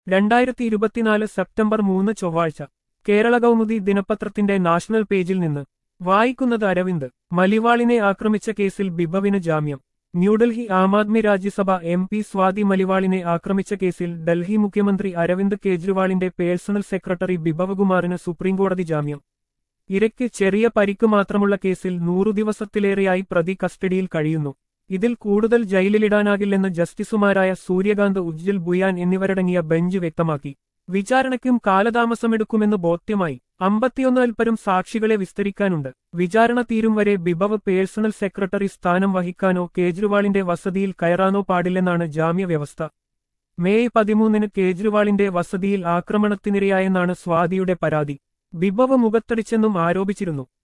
2024 September 3 ചൊവ്വാഴ്ച കേരള കൗമുദി ദിനപത്രത്തിന്റെ national പേജിൽ നിന്ന് വായിക്കുന്നത് അരവിന്ദ്. മലിവാളിനെ ആക്രമിച്ച കേസിൽ ബിബവിന് ജാമ്യം. ന്യൂഡൽഹി. ആം ആദ്മി രാജ്യസഭ MP സ്വാതി മലിവാളിനെ ആക്രമിച്ച കേസിൽ ഡൽഹി മുഖ്യമന്ത്രി അരവിന്ദ് കെജ്രിവാളിന്റെ പേഴ്സണൽ സെക്രട്ടറി ബിബവ് കുമാറിന് സുപ്രീംകോടതി ജാമ്യം. ഇരയ്ക്ക് ചെറിയ പരിക്ക് മാത്രമുള്ള കേസിൽ 100 ദിവസത്തിലേറെയായി പ്രതി കസ്റ്റഡിയിൽ കഴിയുന്നു. ഇതിൽ കൂടുതൽ ജയിലിലിടാനാകില്ലെന്ന് ജസ്റ്റിസുമാരായ സൂര്യകാന്ത്, ഉജ്ജൽ ബുയാൻ എന്നിവരടങ്ങിയ ബെഞ്ച് വ്യക്തമാക്കി. വിചാരണയ്ക്കും കാലതാമസമെടുക്കുമെന്ന് ബോധ്യമായി. 51 പരം സാക്ഷികളെ വിസ്തരിക്കാനുണ്ട്. വിചാരണ തീരും വരെ ബിബവ് പേഴ്സണൽ സെക്രട്ടറി സ്ഥാനം വഹിക്കാനോ കേജ്രിവാളിന്റെ വസതിയിൽ കയറാനോ പാടില്ലെന്നാണ് ജാമ്യവ്യവസ്ഥ. മെയ് 13 കേജ്രിവാളിന്റെ വസതിയിൽ ആക്രമണത്തിനിരയായെന്നാണ് സ്വാതിയുടെ പരാതി. ബിബവ് മുഖത്തടിച്ചെന്നും ആരോപിച്ചിരുന്നു.